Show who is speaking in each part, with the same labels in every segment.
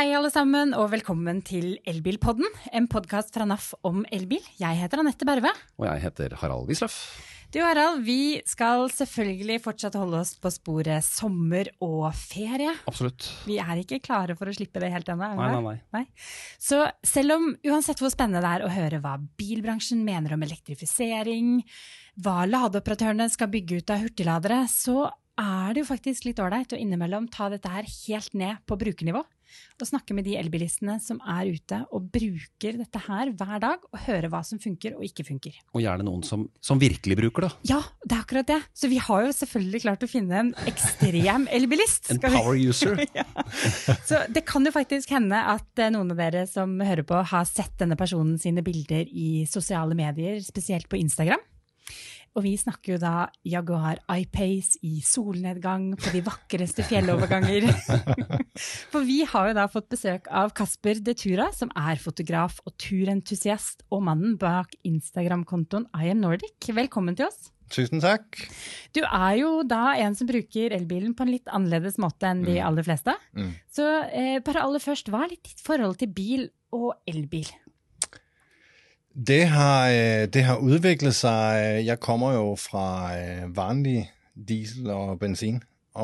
Speaker 1: Hei alle sammen, og velkommen til Elbilpodden, en podcast fra NAF om elbil. Jeg heter Annette Berve.
Speaker 2: Og jeg heter Harald Wisløff.
Speaker 1: Du Harald, vi skal selvfølgelig fortsatt holde oss på sporet sommer og ferie.
Speaker 2: Absolutt.
Speaker 1: Vi er ikke klare for å slippe det helt ennå.
Speaker 2: Nei.
Speaker 1: Så selv om uansett hvor spennende det er å høre hva bilbransjen mener om elektrifisering, hva ladeoperatørene skal bygge ut av hurtigladere, så er det jo faktisk litt ordentlig å innimellom ta dette her helt ned på brukernivå og snakke med de elbilistene som er ute og bruker dette her hver dag og høre hva som funker og ikke funker.
Speaker 2: Og gjerne noen som virkelig bruker det.
Speaker 1: Ja, det er akkurat det. Så vi har jo selvfølgelig klart å finne en ekstrem elbilist.
Speaker 2: En power user.
Speaker 1: Ja. Så det kan jo faktisk hende at noen av dere som hører på har sett denne personen sine bilder i sosiale medier, spesielt på Instagram. Og vi snakker jo da Jaguar I-Pace i solnedgang på de vakreste fjelloverganger. For vi har jo da fått besøk av Kasper De Tura, som er fotograf og turentusiast og mannen bak Instagram-kontoen I Am Nordic. Velkommen til oss.
Speaker 3: Tusen takk.
Speaker 1: Du er jo da en som bruker elbilen på en litt annerledes måte enn de aller fleste. Så bare aller først, hva er litt ditt forhold til bil og elbil?
Speaker 3: Det har udviklet sig. Jeg kommer jo fra vanlig diesel og benzin,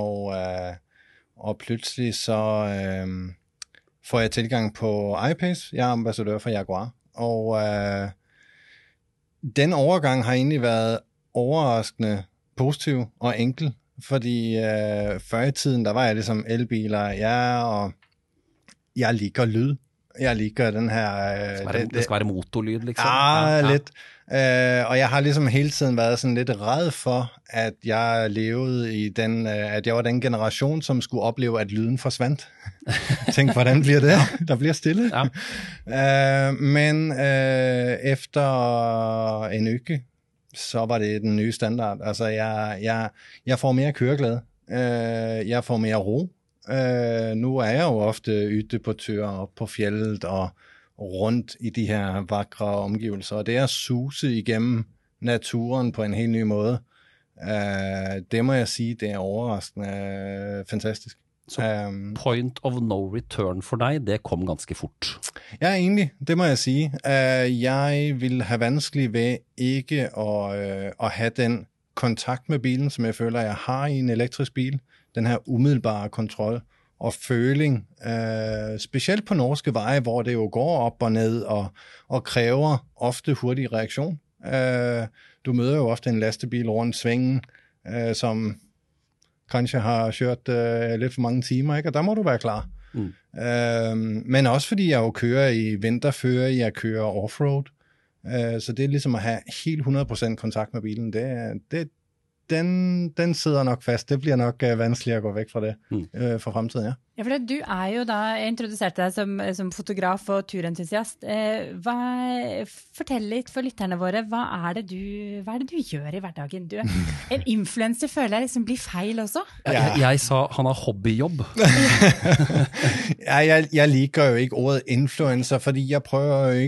Speaker 3: og pludselig så får jeg tilgang på I-Pace. Jeg er ambassadør for Jaguar, og den overgang har egentlig været overraskende positiv og enkel, fordi før i tiden, der var jeg ligesom elbiler, og jeg liker lyd. Jeg liker den her...
Speaker 2: Det skal være motorlyd, liksom.
Speaker 3: Ja, lidt. Og jeg har ligesom hele tiden været sådan lidt ræd for, at jeg levede i den... at jeg var den generation, som skulle opleve, at lyden forsvandt. Tænk, hvordan bliver det? Der bliver stille. Ja. Men efter en uge, så var det den nye standard. Altså, jeg får mere køreglæde. Jeg får mere ro. Nu er jeg jo ofte ute på turer op på fjellet og rundt i de her vakre omgivelser, og det er suse igennem naturen på en helt ny måde. Det må jeg sige, det er overraskende fantastisk.
Speaker 2: Så point of no return for dig, det kom ganske fort.
Speaker 3: Ja, egentlig, det må jeg sige. Jeg vil have vanskeligt ved ikke at have den kontakt med bilen, som jeg føler, jeg har i en elektrisk bil. Den her umiddelbare kontrol og føling, specielt på norske veje, hvor det jo går op og ned og kræver ofte hurtig reaktion. Du møder jo ofte en lastebil rundt svingen, som kanskje har kørt lidt for mange timer, ikke? Og der må du være klar. Men også fordi jeg jo kører i vinterføre, jeg kører offroad, så det er ligesom at have helt 100% kontakt med bilen, den sidder nok fast. Det bliver nok vanskeligt at gå væk fra det for fremtiden, ja. Ja,
Speaker 1: for du er jo da, jeg introduserte deg som fotograf og turentusiast. Fortell litt for lytterne våre, hva er det du gjør i hverdagen? En influencer føler jeg liksom blir feil også.
Speaker 2: Jeg sa han har hobbyjobb.
Speaker 3: Jeg liker jo ikke ordet influencer, fordi jeg prøver jo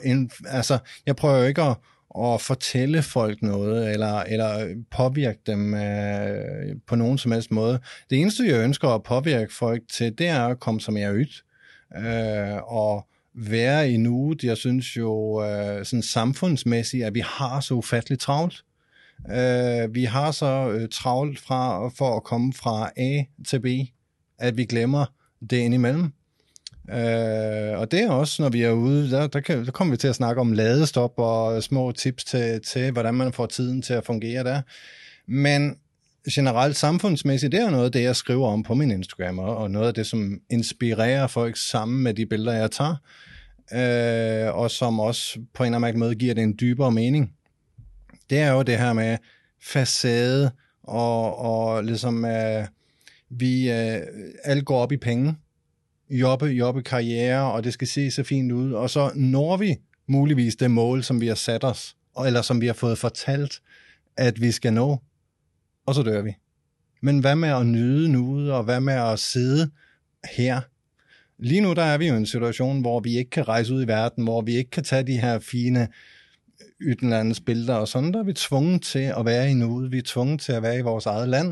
Speaker 3: ikke at fortælle folk noget, eller påvirke dem på nogen som helst måde. Det eneste, jeg ønsker at påvirke folk til, det er at komme som jeg ud, og være i nuet. Jeg synes jo sådan samfundsmæssigt, at vi har så ufatteligt travlt. Vi har så travlt for at komme fra A til B, at vi glemmer det indimellem. Og det er også, når vi er ude, der kommer vi til at snakke om ladestop og små tips til, hvordan man får tiden til at fungere der. Men generelt samfundsmæssigt, det er noget af det, jeg skriver om på min Instagram, og noget af det, som inspirerer folk sammen med de billeder, jeg tager, og som også på en eller anden måde giver det en dybere mening. Det er jo det her med facade, og ligesom, vi alle går op i penge, jobbe karriere, og det skal se så fint ud, og så når vi muligvis det mål, som vi har sat os, eller som vi har fået fortalt, at vi skal nå, og så dør vi. Men hvad med at nyde nuet, og hvad med at sidde her? Lige nu der er vi jo i en situation, hvor vi ikke kan rejse ud i verden, hvor vi ikke kan tage de her fine udenlandsbilleder og sådan, der er vi tvunget til at være i nuet, vi er tvunget til at være i vores eget land,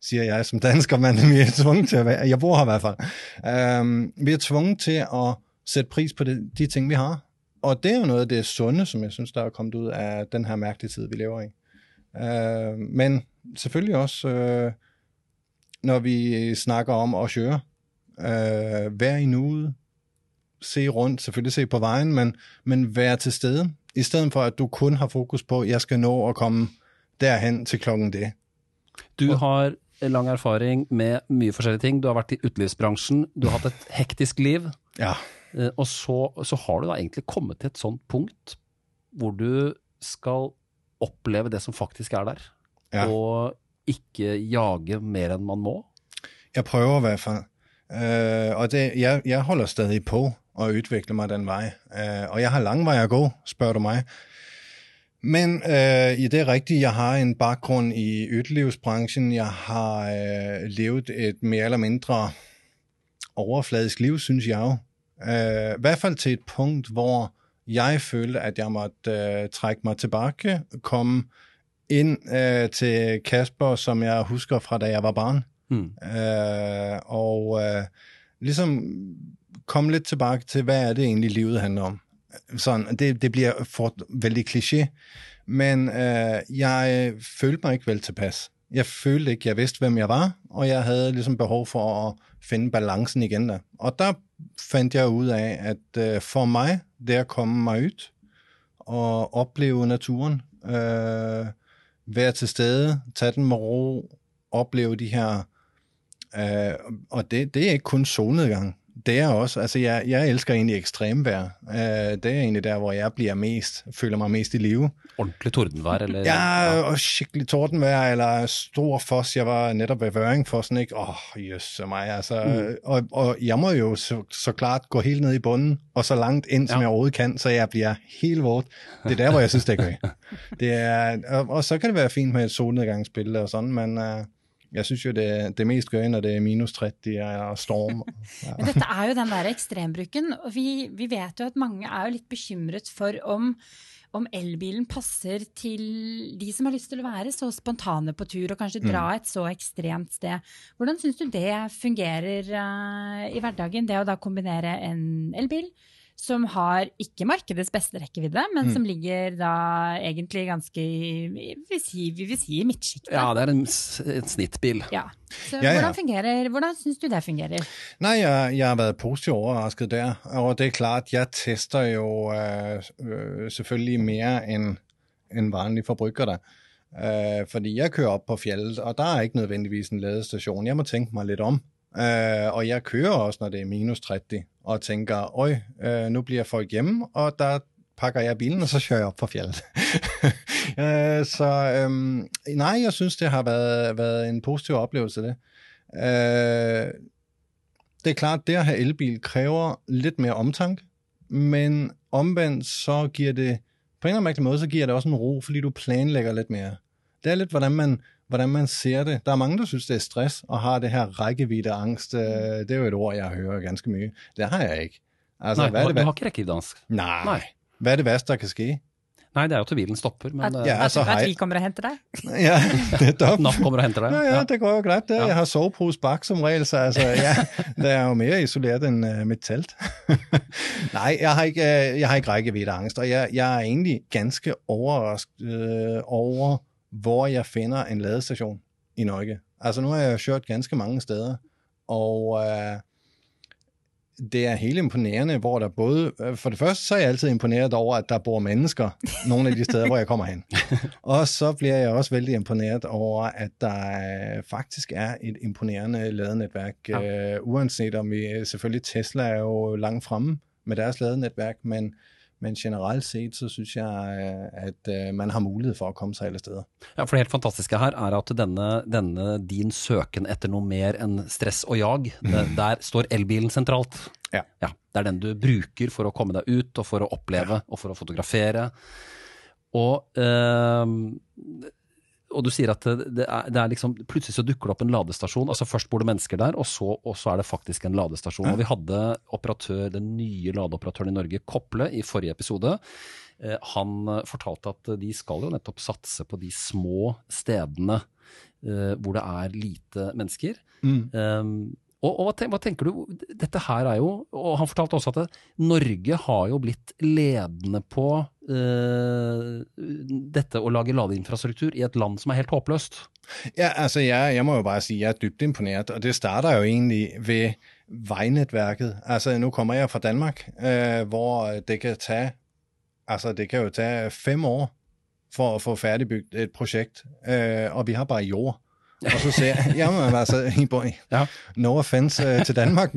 Speaker 3: siger jeg som dansker, men vi er tvunget til at være, jeg bor her i hvert fald, vi er tvunget til at sætte pris på de ting, vi har. Og det er jo noget af det sunde, som jeg synes, der er kommet ud af den her mærkelige tid, vi lever i. Men selvfølgelig også, når vi snakker om at køre, vær i nuet, se rundt, selvfølgelig se på vejen, men vær til stede, i stedet for at du kun har fokus på, at jeg skal nå at komme derhen til klokken det.
Speaker 2: Du har lang erfaring med mye forskjellige ting. Du har vært i utelivsbransjen, du har hatt et hektisk liv,
Speaker 3: Ja.
Speaker 2: og så har du da egentlig kommet til et sånt punkt hvor du skal oppleve det som faktisk er der,
Speaker 3: Ja.
Speaker 2: og ikke jage mer enn man må.
Speaker 3: Jeg prøver i hvert fald. Og jeg holder stadig på at udvikle mig den vej. Og jeg har lang vej at gå, spørger du mig. Men i det er rigtigt, jeg har en baggrund i utelivsbranchen. Jeg har levet et mere eller mindre overfladisk liv, synes jeg jo. I hvert fald til et punkt, hvor jeg følte, at jeg måtte trække mig tilbage, komme ind til Kasper, som jeg husker fra da jeg var barn. Og ligesom komme lidt tilbage til, hvad er det egentlig livet handler om. Sådan, det bliver vældig kliché, men jeg følte mig ikke vel tilpas. Jeg følte ikke, jeg vidste, hvem jeg var, og jeg havde ligesom behov for at finde balancen igen der. Og der fandt jeg ud af, at for mig, det at komme mig ud og opleve naturen, være til stede, tage den med ro, opleve de her, og det er ikke kun solnedgang. Det er også, altså jeg elsker egentlig ekstremvejr. Det er egentlig der, hvor jeg føler mig mest i live.
Speaker 2: Ordentlig tordenvejr, eller?
Speaker 3: Ja, og skikkelig tordenvejr, eller stor foss. Jeg var netop ved Vøringfossen, ikke? Jøss mig, altså. Og jeg må jo så klart gå helt ned i bunden, og så langt ind, som jeg overhovedet kan, så jeg bliver helt vådt. Det er der, hvor jeg synes, det er godt. Det er, og så kan det være fint med et solnedgangsbillede og sådan, men jeg synes jo, det mest gøy, når det er minus 30 og storm. Ja.
Speaker 1: Men dette er jo den der ekstrembruken, og vi vet jo at mange er jo litt bekymret for om elbilen passer til de som har lyst til å være så spontane på tur, og kanskje dra et så ekstremt sted. Hvordan synes du det fungerer i hverdagen, det å da kombinere en elbil, som har ikke markedets beste rekkevidde, men som ligger da egentlig ganske, vi vil si i midtskiktet.
Speaker 2: Ja, det er en snittbil.
Speaker 1: Ja. Så
Speaker 3: Ja.
Speaker 1: hvordan synes du det fungerer?
Speaker 3: Nej, jeg har været positivt overrasket der, og det er klart, jeg tester jo selvfølgelig mere end vanlige forbruger der. Fordi jeg kører op på fjellet, og der er ikke nødvendigvis en ladestation. Jeg må tænke mig lidt om. Og jeg kører også, når det er minus 30, og tænker, nu bliver folk hjemme, og der pakker jeg bilen, og så kører jeg op på fjellet. Nej, jeg synes, det har været en positiv oplevelse, det. Det er klart, det at have elbil kræver lidt mere omtanke, men omvendt så giver det, på en eller anden mærkelig måde, så giver det også en ro, fordi du planlægger lidt mere. Det er lidt, hvordan man ser det. Der er mange, der synes, det er stress, og har det her rækkeviddeangst. Det er jo et ord, jeg hører ganske mye. Det har jeg ikke. Altså,
Speaker 2: Nej, du har ikke rækkeviddeangst.
Speaker 3: Nej. Hvad er det værste, der kan ske?
Speaker 2: Nej, det er jo til bilen stopper. Men,
Speaker 1: At vi kommer og henter deg?
Speaker 3: Ja, netop.
Speaker 2: NAF kommer og henter deg.
Speaker 3: Ja, det går jo greit. Det. Jeg har sovepose bak som regel, så altså, ja, det er jo mere isoleret end mit telt. Nej, jeg har ikke rækkeviddeangst, og jeg er egentlig ganske overrasket over, hvor jeg finder en ladestation i Norge. Altså nu har jeg kørt ganske mange steder, og det er helt imponerende, hvor der både, for det første så er jeg altid imponeret over, at der bor mennesker nogle af de steder, hvor jeg kommer hen. Og så bliver jeg også vældig imponeret over, at der faktisk er et imponerende ladenetværk. Uanset om vi, selvfølgelig Tesla er jo langt fremme med deres ladenetværk, men generelt set, så synes jeg, at man har mulighed for at komme sig alle steder.
Speaker 2: Ja, for det helt fantastiske her er at denne din søken etter noe mer enn stress og jag, der står elbilen sentralt.
Speaker 3: Ja.
Speaker 2: Ja, det er den du bruker for å komme deg ut, og for å oppleve, og for å fotografere. Og du sier at det er liksom, plutselig så dukker det opp en ladestasjon, altså først bor det mennesker der, og så er det faktisk en ladestasjon. Og vi hadde den nye ladeoperatøren i Norge, Kople, i forrige episode. Han fortalte at de skal jo nettopp satse på de små stedene hvor det lite mennesker. Og hva tenker du, dette her jo, og han fortalte også at Norge har jo blitt ledende på dette å lage ladeinfrastruktur i et land som helt håpløst.
Speaker 3: Ja, altså jeg må jo bare sige, jeg dybt imponeret, og det starter jo egentlig ved vejnetværket. Altså nu kommer jeg fra Danmark, hvor det kan jo tage 5 år for at få færdigbygget et projekt, og vi har bare jord. Og så ser jeg, jamen altså, no offense til Danmark,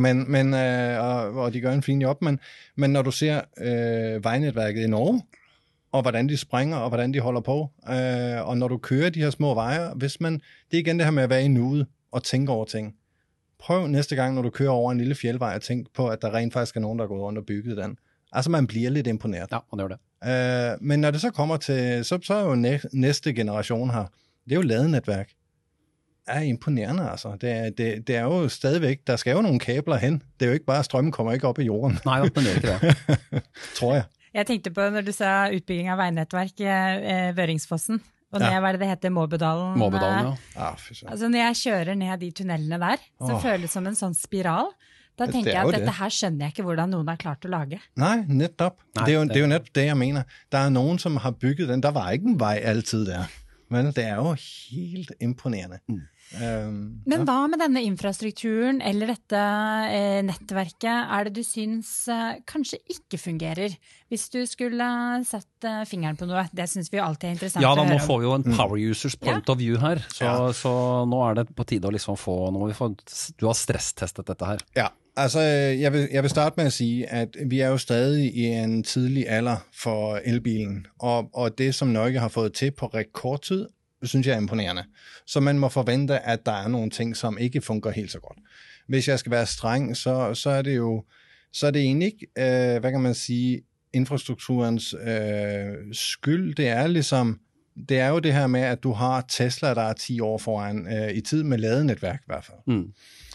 Speaker 3: og de gør en fin job, men når du ser vejnetværket i Norge, og hvordan de springer, og hvordan de holder på, og når du kører de her små veje, det er igen det her med at være i nuet og tænke over ting. Prøv næste gang, når du kører over en lille fjeldvej, at tænke på, at der rent faktisk nogen, der går rundt og bygget den. Altså, man bliver lidt imponeret.
Speaker 2: Ja, man gør det.
Speaker 3: Men når det så kommer til, så er jo næste generation her, det er jo ladenetværk. Imponerende, altså. Det er jo stadigvæk, der skal jo nogle kabler hen. Det er jo ikke bare, strømmen kommer ikke op i jorden.
Speaker 2: Nej, det er ikke det.
Speaker 3: Tror jeg.
Speaker 1: Jeg tenkte på, når du sa utbygging av vejnetværk, Vøringsfossen, og når hva det heter, Måbødalen.
Speaker 2: Måbødalen,
Speaker 1: Altså, når jeg kjører ned de tunnelene der, så føles det som en sånn spiral. Da tenker jeg at dette her skjønner jeg ikke, hvordan noen har klart å lage.
Speaker 3: Nej, netop. Det er jo netop det, jeg mener. Der nogen, som har bygget den. Der var ikke en vej altid der. Men det er jo helt imponerende.
Speaker 1: Men hva med denne infrastrukturen eller dette nettverket det du synes kanskje ikke fungerer? Hvis du skulle satt fingeren på noe, det synes vi jo alltid interessant å høre om.
Speaker 2: Ja, nå får vi jo en power users point of view her, så nå det på tide å liksom du har stresstestet dette her.
Speaker 3: Ja, altså jeg vil starte med at sige, at vi jo stadig i en tidlig alder for elbilen, og det som Norge har fået til på rekordtid, synes jeg imponerende. Så man må forvente, at der nogle ting, som ikke fungerer helt så godt. Hvis jeg skal være streng, så det jo, så det egentlig ikke, hvad kan man sige, infrastrukturens skyld. Det jo det her med, at du har Tesla, der 10 år foran i tid med ladenetværk i hvert fald.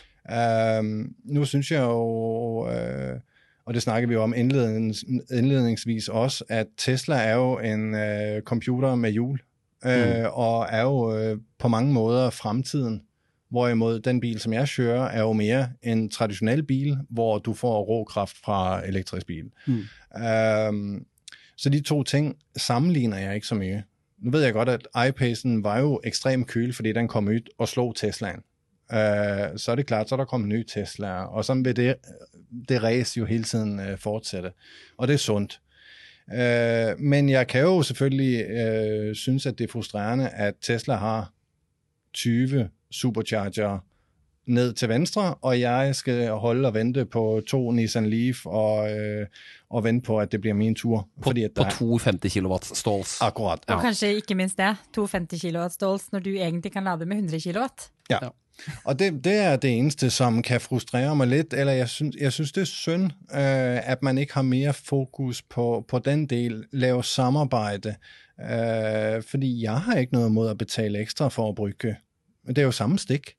Speaker 3: Nu synes jeg jo, og det snakker vi jo om indledningsvis også, at Tesla jo en computer med hjul, og jo på mange måder fremtiden, hvorimod den bil, som jeg kører, jo mere en traditionel bil, hvor du får råkraft fra elektrisk bil. Så de to ting sammenligner jeg ikke så mye. Nu ved jeg godt, at iPace'en var jo ekstremt kølig, fordi den kom ud og slog Teslaen. Så det klart, så der kom en ny Tesla, og sådan vil det race jo hele tiden fortsætte. Og det sundt. Men jeg kan jo selvfølgelig synes, at det frustrerende, at Tesla har 20 supercharger ned til venstre, og jeg skal holde og vente på 2 Nissan Leaf og vente på, at det bliver min tur.
Speaker 2: Fordi at på 250 kW stalls.
Speaker 3: Akkurat.
Speaker 1: Ja. Og kanskje ikke minst det, 250 kW stalls, når du egentlig kan lade med 100 kW.
Speaker 3: Ja. Og det det eneste, som kan frustrere mig lidt, eller jeg synes det synd, at man ikke har mere fokus på den del, lave samarbejde, fordi jeg har ikke noget mod at betale ekstra for at brygge. Det jo samme stik.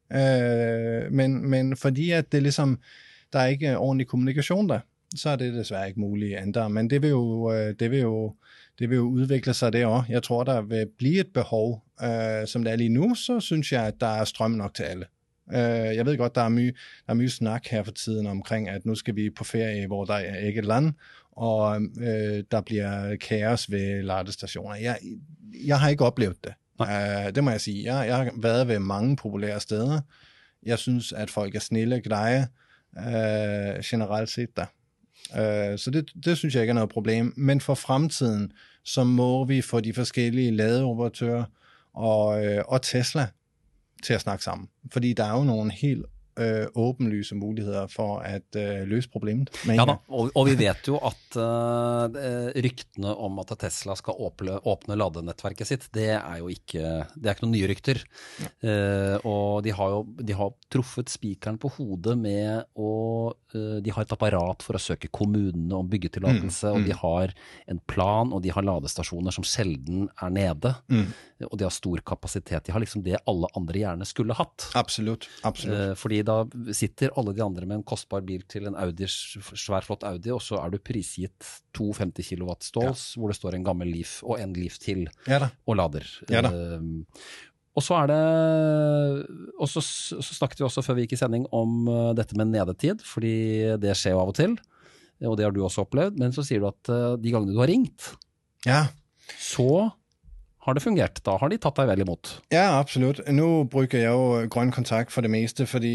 Speaker 3: Men fordi at det ligesom, der ikke ordentlig kommunikation der, så det desværre ikke muligt at ændre. Men det vil jo udvikle sig det også. Jeg tror, der vil blive et behov, som det lige nu, så synes jeg, at der strøm nok til alle. Jeg ved godt, der er mye snak her for tiden omkring, at nu skal vi på ferie, hvor der ikke land, og der bliver kaos ved ladestationer. Jeg har ikke oplevet det. Det må jeg sige. Jeg har været ved mange populære steder. Jeg synes, at folk snille, greje, generelt set der. Så det synes jeg ikke er noget problem. Men for fremtiden, så må vi få de forskellige ladeoperatører og Tesla til at snakke sammen. Fordi der er jo nogle helt åbenlyse muligheder for at løse problemet.
Speaker 2: Ja da, og vi vet jo at ryktene om at Tesla skal åpne ladenettverket sitt, det jo ikke, det ikke noen nye rykter. Og de har truffet spikeren på hodet med de har et apparat for å søke kommunene om byggetillatelse, og de har en plan, og de har ladestasjoner som sjelden nede, og de har stor kapasitet. De har liksom det alle andre gjerne skulle hatt.
Speaker 3: Absolutt.
Speaker 2: Fordi da sitter alle de andre med en kostbar bil til en Audi, svær flott Audi, og så du prisgitt 250 kW stalls, hvor det står en gammel Leaf og en Leaf til, og lader. Og så og så snakket vi også før vi gikk i sending om dette med nedetid, fordi det skjer jo av og til, og det har du også opplevd, men så sier du at de gangene du har ringt, så har det fungert. Da har de tatt deg vel imot.
Speaker 3: Ja, absolut. Nu bruger jeg jo grøn kontakt for det meste, fordi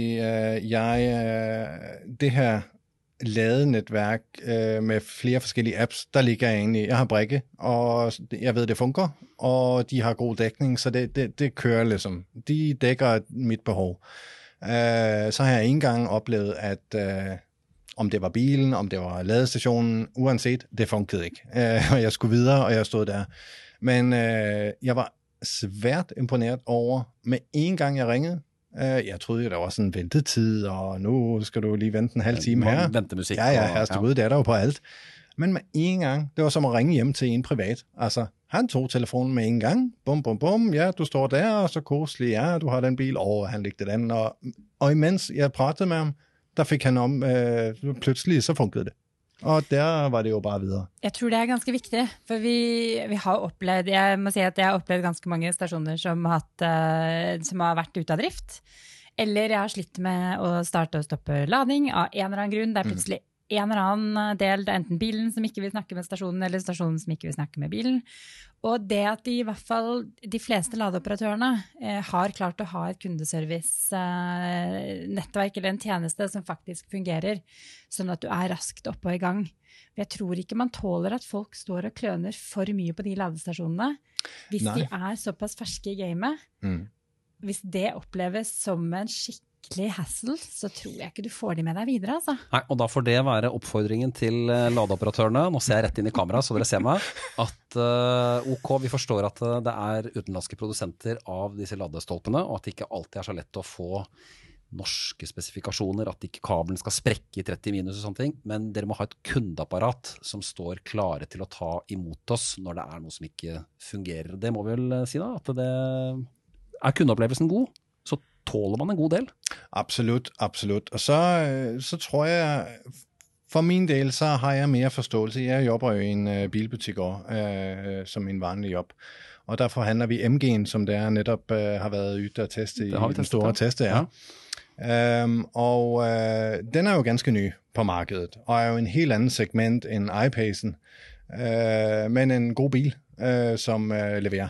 Speaker 3: det her ladenetværk med flere forskellige apps, der ligger jeg egentlig. Jeg har Brikke, og jeg ved, det fungerer, og de har god dækning, så det kører ligesom. De dækker mit behov. Så har jeg en gang oplevet, at om det var bilen, om det var ladestationen, uanset, det fungerede ikke. Og jeg skulle videre, og jeg stod der. Men jeg var svært imponeret over, med en gang jeg ringede. Jeg troede, der var sådan en ventetid, og nu skal du lige vente en halv time her.
Speaker 2: Ventemusik.
Speaker 3: Ja, her står ude, det er der jo på alt. Men med en gang, det var som at ringe hjem til en privat. Altså, han tog telefonen med en gang. Bum, bum, bum. Ja, du står der, og så koselig. Ja, du har den bil. Han ligger den. Og imens jeg pratede med ham, der fik han pludselig så fungerede det. Og der var det jo bare videre.
Speaker 1: Jeg tror det er ganske viktig, for vi har opplevd, jeg må si at jeg har opplevd ganske mange stasjoner som har vært ute av drift, eller jeg har slitt med å starte og stoppe lading av en eller annen grunn. Det er plutselig en eller annen del, det er enten bilen som ikke vil snakke med stasjonen, eller stasjonen som ikke vil snakke med bilen. Og det at i hvert fall de fleste ladeoperatørene har klart å ha et kundeservice nettverk eller en tjeneste som faktisk fungerer, sånn at du er raskt oppe og i gang. Jeg tror ikke man tåler at folk står og kløner for mye på de ladestasjonene, hvis de er såpass ferske i gamet. Hvis det oppleves som en skikkelig hassle, så tror jeg ikke du får de med deg videre, altså.
Speaker 2: Nei, og da får det være oppfordringen til ladeoperatørene. Nå ser jeg rett inn i kamera, så dere ser meg, at ok, vi forstår at det er utenlandske produsenter av disse ladestolpene, og at det ikke alltid er så lett å få norske spesifikasjoner, at ikke kabelen skal sprekke i 30 minus og sånne ting, men dere må ha et kundeapparat som står klare til å ta imot oss når det er noe som ikke fungerer. Det må vi vel si da, at det er kundeopplevelsen god, så tåler man en god del.
Speaker 3: Absolut, absolut. Og så tror jeg, for min del, så har jeg mere forståelse. Jeg jobber jo i en bilbutik også, som en vanlig jobb. Og der forhandler vi MG'en, som det netop har været ute og teste i den store teste. Ja. Og den er jo ganske ny på markedet, og er jo en helt anden segment end iPace'en, men en god bil, som leverer.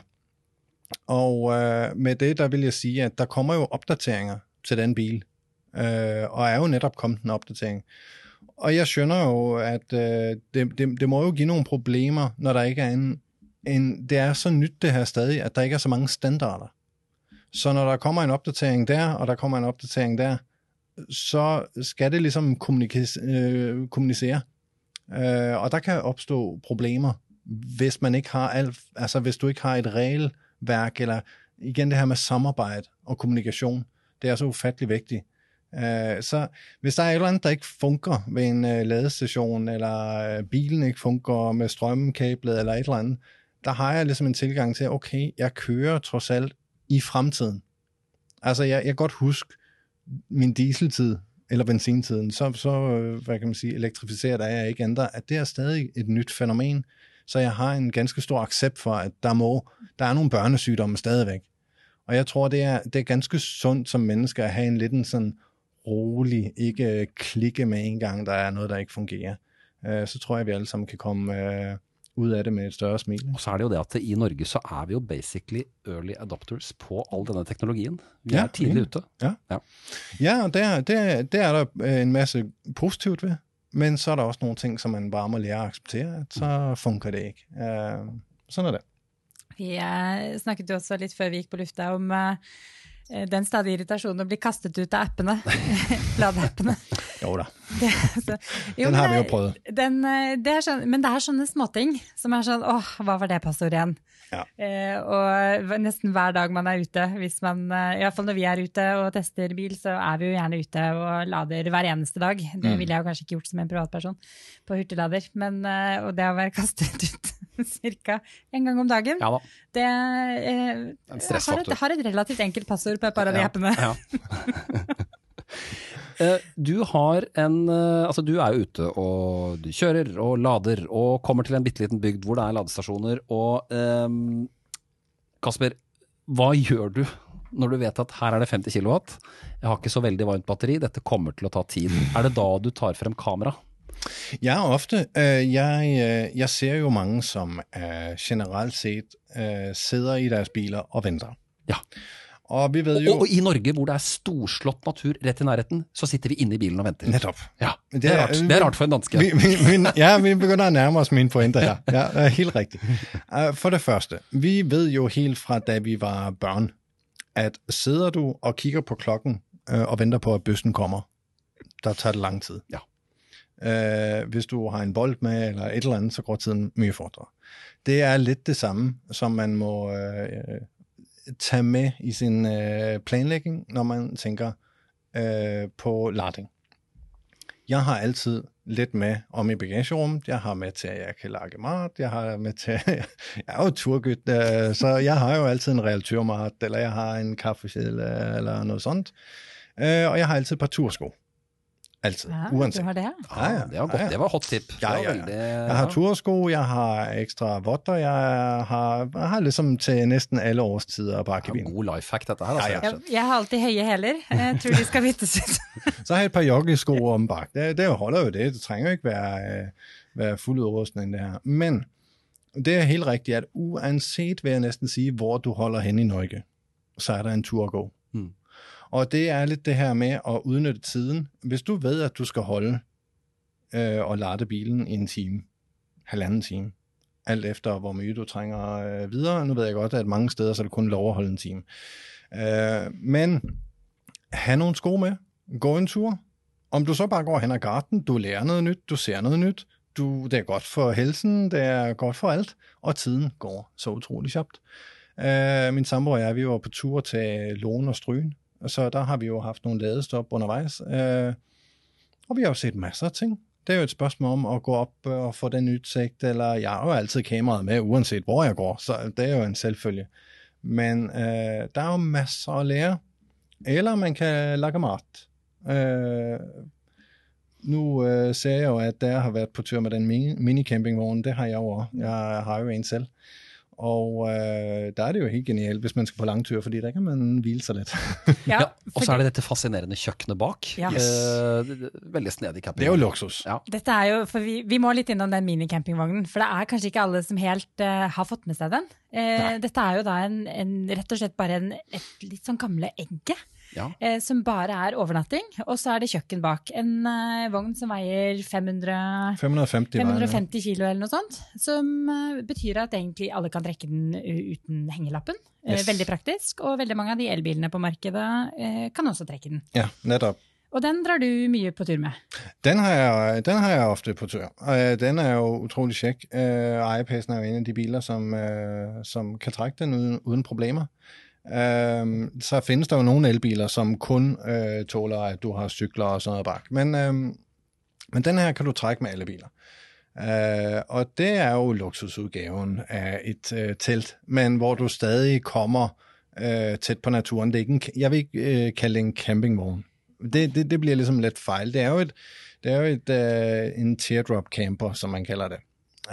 Speaker 3: Og med det, der vil jeg sige, at der kommer jo opdateringer til den bil, og er jo netop kommet en opdatering. Og jeg skjønner jo, at det må jo give nogle problemer, når der ikke er det er så nyt det her stadig, at der ikke er så mange standarder. Så når der kommer en opdatering der, og der kommer en opdatering der, så skal det ligesom kommunicere. Og der kan opstå problemer, hvis man ikke har altså hvis du ikke har et regelværk, eller igen det her med samarbejde og kommunikation, det er så ufattelig vigtigt. Så hvis der er et eller andet, der ikke fungerer ved en ladestation, eller bilen ikke fungerer med strømkablet, eller et eller andet, der har jeg ligesom en tilgang til, okay, jeg kører trods alt i fremtiden. Altså, jeg kan godt huske min dieseltid, eller benzintiden, så hvad kan man sige, elektrificeret er jeg ikke ændret, at det er stadig et nyt fænomen, så jeg har en ganske stor accept for, at der er nogle børnesygdomme stadigvæk. Og jeg tror, det er ganske sundt som menneske at have en lidt en sådan rolig, ikke klikke med en gang, der er noget, der ikke fungerer. Så tror jeg, vi alle sammen kan komme ud af det med et større smil.
Speaker 2: Og så er det jo det, at i Norge så er vi jo basically early adopters på all denne teknologien. Vi er tidlig ute.
Speaker 3: Ja, og det er der en masse positivt ved, men så er der også nogle ting, som man bare må lære at acceptere, at så fungerer det ikke. Sådan er det.
Speaker 1: Vi snakket jo også litt før vi gikk på lufta om den stadige irritasjonen å bli kastet ut av appene, ladeappene.
Speaker 3: Jo da, den har vi jo prøvd.
Speaker 1: Men det er sånne småting som er sånn, hva var det passordet igjen?
Speaker 3: Ja.
Speaker 1: Og nesten hver dag man er ute, hvis man, i hvert fall når vi er ute og tester bil, så er vi jo gjerne ute og lader hver eneste dag. Det ville jeg jo kanskje ikke gjort som en privatperson på hurtiglader, men og det å være kastet ut cirka en gang om dagen, det har et relativt enkelt passord på et par av de appene.
Speaker 2: Ja. Du har altså du er jo ute og du kjører og lader og kommer til en bitteliten bygd hvor det er ladestasjoner og Kasper, hva gjør du når du vet at her det 50 kilowatt, jeg har ikke så veldig varmt batteri, dette kommer til å ta tid. Det da du tar frem kamera?
Speaker 3: Ja, ofte. Jeg ser jo mange, som generelt set sidder i deres biler og venter.
Speaker 2: Ja.
Speaker 3: Og vi ved jo...
Speaker 2: Og i Norge, hvor det storslått natur rett i nærheten, så sitter vi inne i bilen og venter.
Speaker 3: Nettopp.
Speaker 2: Ja, det rart for en danske.
Speaker 3: Vi begynder at nærme oss min pointe her. Ja, helt rigtigt. For det første, vi ved jo helt fra, da vi var børn, at sidder du og kigger på klokken og venter på, at bøssen kommer, der tager det lang tid.
Speaker 2: Ja.
Speaker 3: Hvis du har en bold med, eller et eller andet, så går tiden mye fortere. Det lidt det samme, som man må tage med i sin planlægning, når man tænker på lading. Jeg har altid lidt med om i bagagerummet. Jeg har med til, at jeg kan lage mat. Jeg har med til, jeg er jo turgyt, så jeg har jo altid en realitørmat, eller jeg har en kaffekedel, eller noget sådan. Og jeg har altid et par tursko. Altid, uanset.
Speaker 1: Du har det?
Speaker 2: Ja, det var godt. Ja. Det var hot tip.
Speaker 3: Jeg har tursko, jeg har ekstra votter, jeg har liksom til næsten alle årstider at bakke i bilen.
Speaker 2: God lifehack dette her. Altså.
Speaker 1: Jeg har alltid høye hæler. Jeg tror de skal byttes ut.
Speaker 3: Så har jeg et par joggesko om bak. Det holder jo det. Det trænger jo ikke være fuld udrustning det her. Men det helt rigtigt, at uanset vil jeg næsten sige, hvor du holder hen i Norge, så der en tur at gå. Og det lidt det her med at udnytte tiden. Hvis du ved, at du skal holde og lade bilen i en time, halvanden time, alt efter hvor mye du trænger videre. Nu ved jeg godt, at mange steder så er det kun lov at holde en time. Men have nogle sko med, gå en tur. Om du så bare går hen ad garten, du lærer noget nyt, du ser noget nyt, det er godt for helsen, det er godt for alt, og tiden går så utrolig kjapt. Min samboer og jeg, vi var på tur til Lån og Stryn, så der har vi jo haft nogle ladestop undervejs, og vi har jo set masser af ting. Det er jo et spørgsmål om at gå op og få den udsigt, eller jeg har jo altid kameraet med, uanset hvor jeg går, så det er jo en selvfølge. Men der er jo masser at lære, eller man kan lage mat. Nu ser jeg jo, at der har været på tur med den mini-campingvogn, det har jeg jo også. Jeg har jo en selv. Og der er det jo helt genialt, hvis man skal på langtur, fordi der kan man hvile sig lidt.
Speaker 2: Ja, og så er det dette fascinerende køkkenet bak.
Speaker 1: Ja.
Speaker 2: Veldig snedig camping.
Speaker 3: Det er jo luksus.
Speaker 2: Ja.
Speaker 1: Dette er jo, for vi må litt innom den mini-campingvognen, for det er kanskje ikke alle som helt har fått med seg den. Dette er jo da rett og slett bare et litt sånn gamle egge.
Speaker 2: Ja.
Speaker 1: Som bare er overnatting, og så er det kjøkken bak. En vogn som veier 550 kilo eller noe sånt, som betyr at egentlig alle kan trekke den uten hengelappen. Yes. Veldig praktisk, og veldig mange av de elbilene på markedet kan også trekke den.
Speaker 3: Ja, nettopp.
Speaker 1: Og den drar du mye på tur med?
Speaker 3: Den har jeg ofte på tur. Den er jo utrolig kjekk. iPace'en er jo en av de biler som kan trække den uden problemer. Så findes der jo nogle elbiler, som kun tåler, at du har cykler og sådan noget bak. Men den her kan du trække med alle biler. Og det er jo luksusudgaven af et telt, men hvor du stadig kommer tæt på naturen. Det er ikke jeg vil ikke kalde det en campingvogn. Det bliver ligesom lidt fejl. Det er jo en teardrop camper, som man kalder det.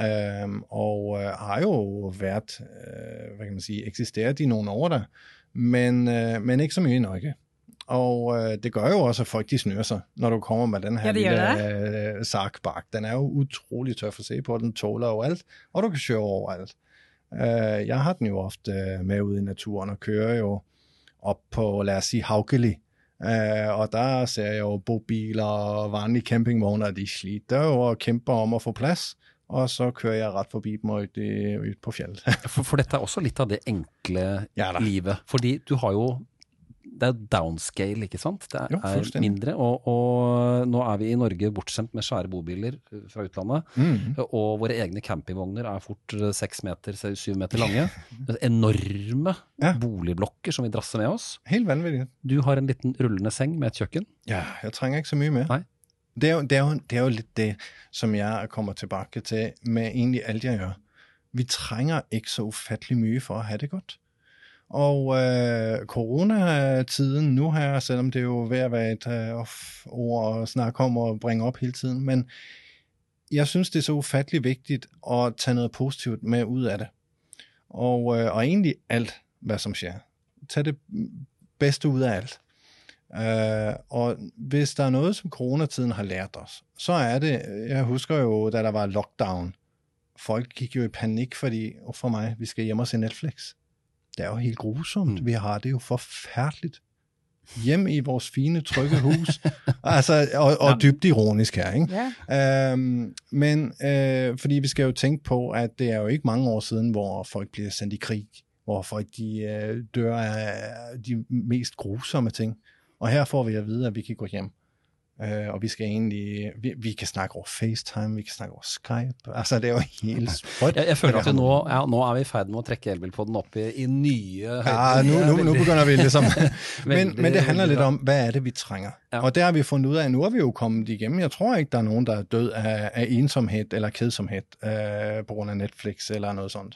Speaker 3: Og har jo været, hvad kan man sige, eksisteret i nogle år der, men ikke så mye i Norge. Og det gør jo også, at folk de snører sig, når du kommer med den her lille sarkbak. Den er jo utrolig tør at se på, den tåler jo alt, og du kan køre overalt. Jeg har den jo ofte med ude i naturen og kører jo op på, lad os sige, Haugeli. Og der ser jeg jo bobiler og vanlige campingvogner, de sliter jo og kæmper om at få plads. Og så kører jeg ret forbi dem og ut på fjellet.
Speaker 2: For dette er også litt av det enkle livet. Fordi du har jo, det er downscale, ikke sant? Det er mindre, og nå er vi i Norge bortsendt med svære bobiler fra utlandet, og våre egne campingvogner er fort 6 meter, 7 meter lange. Enorme boligblokker som vi drasser med oss.
Speaker 3: Helt vanvittigt.
Speaker 2: Du har en liten rullende seng med et kjøkken.
Speaker 3: Ja, jeg trenger ikke så mye med.
Speaker 2: Nej.
Speaker 3: Det er jo lidt det, som jeg kommer tilbage til med egentlig alt jeg gør. Vi trænger ikke så ufattelig mye for at have det godt. Og coronatiden nu her, selvom det er jo ved at være et ord at snakke om og bringe op hele tiden, men jeg synes, det er så ufattelig vigtigt at tage noget positivt med ud af det. Og egentlig alt. hvad som sker. Tag det bedste ud af alt. Og hvis der er noget, som coronatiden har lært os, så er det, jeg husker jo, da der var lockdown, folk gik jo i panik, fordi, for mig, vi skal hjem og se Netflix. Det er jo helt grusomt. Vi har det jo forfærdeligt. Hjem i vores fine, trygge hus. Altså, og dybt ironisk her, ikke?
Speaker 1: Ja.
Speaker 3: Men fordi vi skal jo tænke på, at det er jo ikke mange år siden, hvor folk bliver sendt i krig, hvor folk de dør af de mest grusomme ting. Og her får vi at vide, at vi kan gå hjem. Og vi skal egentlig, vi kan snakke over FaceTime, vi kan snakke over Skype. Altså, det er jo helt sprødt.
Speaker 2: Jeg føler at nå er vi i ferd med at trække elbilpodden op i nye højder.
Speaker 3: Ja, nu begynder vi ligesom. men det handler lidt om, hvad er det, vi trænger? Ja. Og der har vi fundet ud af, nu er vi jo kommet igennem. Jeg tror ikke, der er nogen, der er død af ensomhed eller kedsomhed på grund af Netflix eller noget sådan.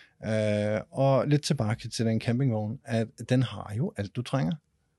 Speaker 3: Og lidt tilbage til den campingvogn, at den har jo alt, du trænger.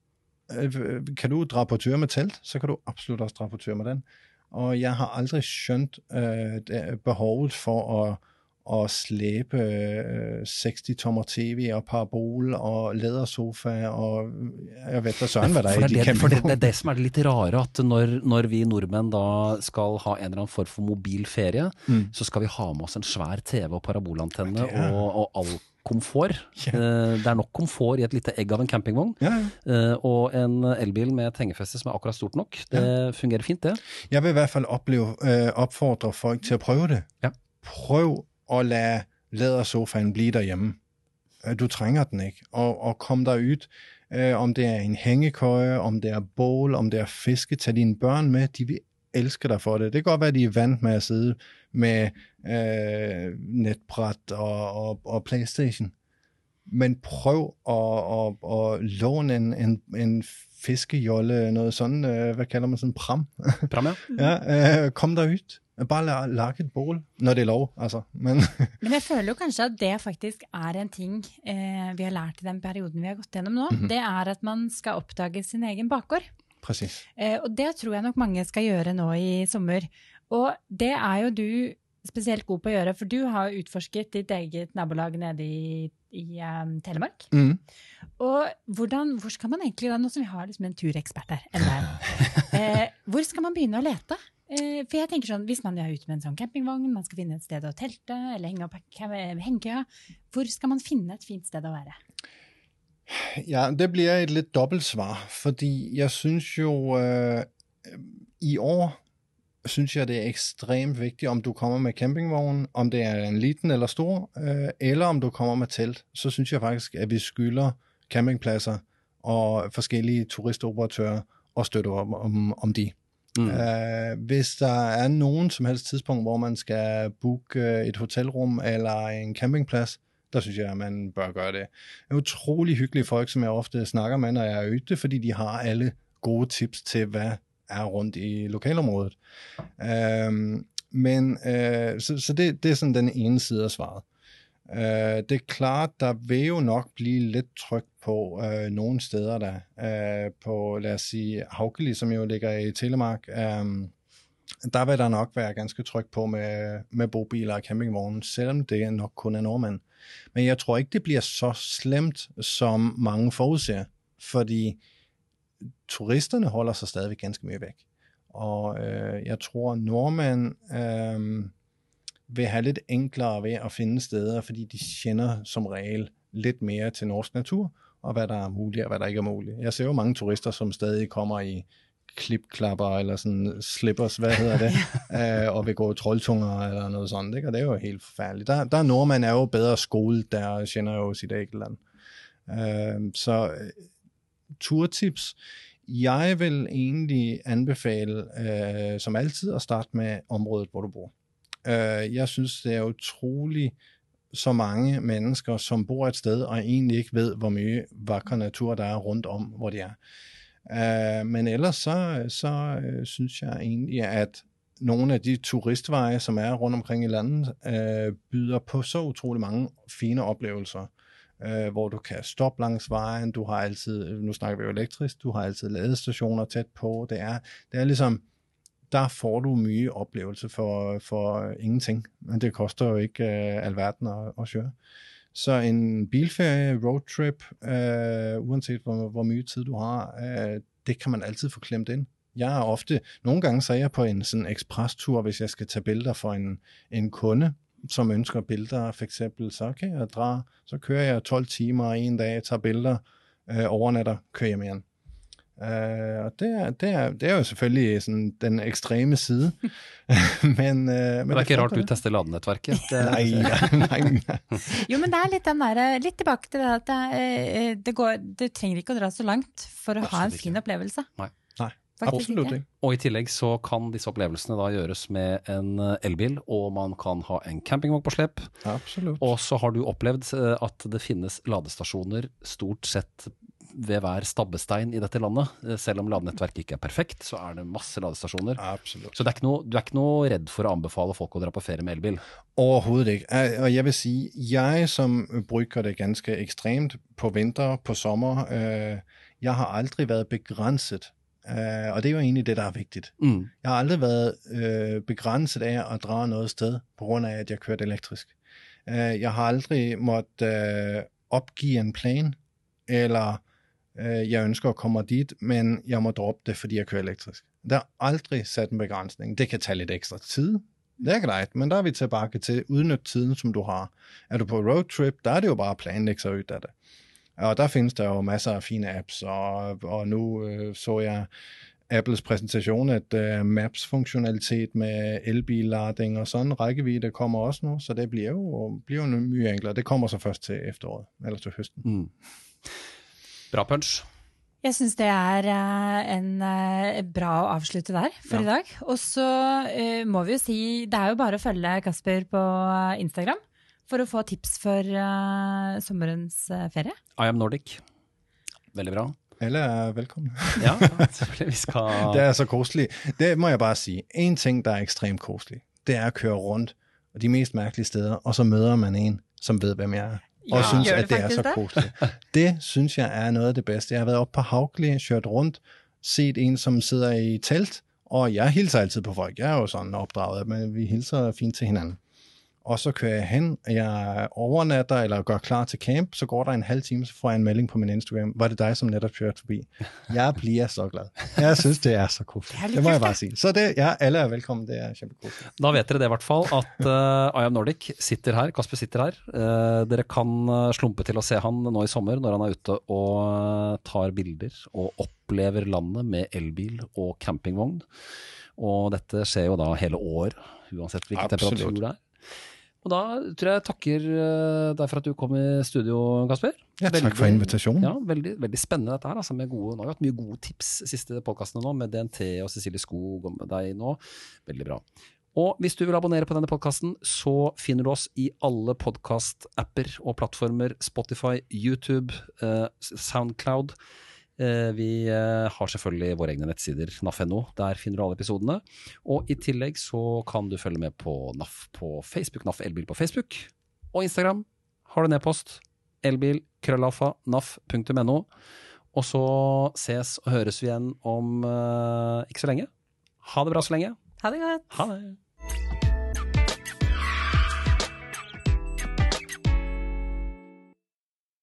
Speaker 3: Kan du drage på tur med telt, så kan du absolut også drage på tur med den. Og jeg har aldrig skjønt behovet for at slæbe 60-tommer tv og parabol og lædersofa og jeg vet da søren hvad der er i de campingvogn.
Speaker 2: For det som er det litt rare, at når vi nordmenn da skal ha en eller annen form for mobil ferie, så skal vi ha med oss en svær TV og parabolantenne og all komfort. Det er nok komfort i et lite egg av en campingvogn. Og en elbil med et hengefeste som er akkurat stort nok. Det fungerer fint, det.
Speaker 3: Jeg vil i hvert fald opfordre folk til at prøve det. Ja. Prøv at lade lædersofaen blive derhjemme. Du trænger den ikke. Og kom der ud. Om det er en hængekøje, om det er bål, om det er fiske, tag dine børn med. De vil elske dig for det. Det kan godt være, at de er vant med at sidde med netbræt og PlayStation. Men prøv at låne en fiskejolle, noget sådan, hvad kalder man sådan, pram?
Speaker 2: Pram, ja.
Speaker 3: Kom der ud. Bare lage et bål, når det er lov, altså. Men
Speaker 1: jeg føler jo kanskje at det faktisk er en ting vi har lært i den perioden vi har gått gjennom nå. Det er at man skal oppdage sin egen bakgård.
Speaker 3: Præcis.
Speaker 1: Og det tror jeg nok mange skal gjøre nå i sommer. Og det er jo du spesielt god på å gjøre, for du har utforsket ditt eget nabolag nede i Telemark. Og hvor skal man egentlig da, nå som vi har liksom en turekspert her, hvor skal man begynne å lete? For jeg tenker sånn, hvis man er ute med en sånn campingvogn, man skal finne et sted å telte, eller henge opp hengekøya, hvor skal man finne et fint sted å være?
Speaker 3: Ja, det bliver et lidt dobbelt svar, fordi jeg synes jo, i år, synes jeg, det er ekstremt vigtigt, om du kommer med campingvogn, om det er en liten eller stor, eller om du kommer med telt, så synes jeg faktisk, at vi skylder campingpladser og forskellige turistoperatører og støtte om de. Hvis der er nogen som helst tidspunkt, hvor man skal booke et hotelrum eller en campingplads, der synes jeg, at man bør gøre det. Det er utrolig hyggelige folk, som jeg ofte snakker med, når jeg er ude, fordi de har alle gode tips til, hvad er rundt i lokalområdet. Så det er sådan den ene side af svaret. Det er klart, der vil jo nok blive lidt tryk på nogle steder der. På, lad os sige, Haugeli, som jo ligger i Telemark, der vil der nok være ganske tryk på med bobiler og campingvognen, selvom det nok kun er nordmænd. Men jeg tror ikke, det bliver så slemt, som mange forudser, fordi turisterne holder sig stadigvæk ganske mere væk. Og jeg tror, at nordmænd vil have lidt enklere ved at finde steder, fordi de kender som regel lidt mere til norsk natur, og hvad der er muligt, og hvad der ikke er muligt. Jeg ser jo mange turister, som stadig kommer i klipklapper, eller sådan slippers, hvad hedder det, og vil gå troldtunger, eller noget sådan, ikke? Og det er jo helt forfærdeligt. Der nordmænd er jo bedre skolet, der kender jo sit eget land. Så turtips. Jeg vil egentlig anbefale, som altid, at starte med området, hvor du bor. Jeg synes, det er utroligt så mange mennesker, som bor et sted, og egentlig ikke ved, hvor mye vakker natur der er rundt om, hvor de er. Men ellers så synes jeg egentlig, at nogle af de turistveje, som er rundt omkring i landet, byder på så utrolig mange fine oplevelser. Hvor du kan stoppe langs vejen, du har altid, nu snakker vi jo elektrisk, du har altid ladestationer tæt på, det er ligesom, der får du mye oplevelse for ingenting, men det koster jo ikke alverden at køre. Så en bilferie, roadtrip, uanset hvor mye tid du har, det kan man altid få klemt ind. Jeg er ofte, nogle gange så er jeg på en sådan eksprestur, hvis jeg skal tage billeder for en kunde, som ønsker billeder, for eksempel, så kan jeg så kører jeg 12 timer en dag, tager billeder, overnatter, kører hjem igen. Og det er jo selvfølgelig sådan den ekstreme side. men
Speaker 2: det er ikke rart du tester ladenettverket.
Speaker 3: Nei.
Speaker 1: Jo, men det litt den der, litt tilbake til det at du trenger ikke å dra så langt for å ha en fin opplevelse.
Speaker 2: Nei.
Speaker 3: Absolutt ikke.
Speaker 2: Og i tillegg så kan disse opplevelsene da gjøres med en elbil, og man kan ha en campingvogn på slep.
Speaker 3: Absolutt.
Speaker 2: Og så har du opplevd at det finnes ladestasjoner stort sett ved hver stabbestein i dette landet. Selv om ladenettverket ikke er perfekt, så er det masse ladestasjoner.
Speaker 3: Absolutt.
Speaker 2: Så du er ikke noe redd for å anbefale folk å dra på ferie med elbil?
Speaker 3: Overhovedet ikke. Og jeg vil sige, jeg som bruger det ganske ekstremt på vinter, på sommer, jeg har aldrig været begrænset. Og det er jo egentlig det, der er vigtigt. Jeg har aldrig været begrænset af at drage noget sted, på grund af, at jeg kørte elektrisk. Jeg har aldrig måttet opgive en plan, eller jeg ønsker at komme dit, men jeg må droppe det, fordi jeg kører elektrisk. Der er aldrig sat en begrænsning. Det kan tage lidt ekstra tid. Det er greit, men der er vi tilbage til udnyt tiden, som du har. Er du på roadtrip, der er det jo bare at planlægge sig ud af det. Og der findes der jo masser af fine apps, og nu så jeg Apples præsentation, at Maps-funktionalitet med elbillading og sådan rækkevidde kommer også nu, så det bliver jo mye enklere. Det kommer så først til efteråret, eller til høsten.
Speaker 2: Bra punch.
Speaker 1: Jeg synes det en bra å avslutte der for i dag. Og så må vi jo si, det jo bare å følge Kasper på Instagram for å få tips for sommerens ferie.
Speaker 2: I am Nordic. Veldig bra.
Speaker 3: Alle er velkomne.
Speaker 2: Ja, vi skal...
Speaker 3: Det så koselig. Det må jeg bare sige. En ting, der ekstremt koselig, det at køre rundt og de mest mærkelige steder, og så møder man en, som ved, hvem jeg er. Og synes, at det så koseligt. Det synes jeg noget af det bedste. Jeg har været oppe på Haugli, kørt rundt, set en, som sidder i telt, og jeg hilser altid på folk. Jeg jo sådan opdraget, men vi hilser fint til hinanden. Og så kører jeg hen, jeg overnatter eller gør klar til camp, så går der en halv time, så får jeg en melding på min Instagram. Var det dig, som netop kørte forbi? Jeg bliver så glad. Jeg synes, det så koseligt. Det må jeg bare sige. Så det, alle velkommen, det kjempekoseligt.
Speaker 2: Da vet dere det i hvert fall, at I am Nordic sitter her, Kasper sitter her. Dere kan slumpe til å se han nå i sommer, når han ute og tar bilder og opplever landet med elbil og campingvogn. Og dette skjer jo da hele år, uansett hvilken temperatur det Og da tror jeg takker deg for at du kom i studio, Kasper.
Speaker 3: Ja, takk for invitasjonen.
Speaker 2: Ja, veldig, veldig spennende dette her. Altså med gode, nå har vi hatt mye gode tips siste podcastene nå, med DNT og Cecilie Skog og med deg nå. Veldig bra. Og hvis du vil abonnere på denne podcasten, så finner du oss i alle podcast-apper og plattformer, Spotify, YouTube, SoundCloud. Vi har selvfølgelig våre egne nettsider, NAF.no, der finner du alle episodene. Og i tillegg så kan du følge med på NAF på Facebook, NAF Elbil på Facebook. Og Instagram har du nedpost, elbil@naf.no. Og så ses og høres vi igjen om ikke så lenge. Ha det bra så lenge.
Speaker 1: Ha det godt.
Speaker 2: Ha det.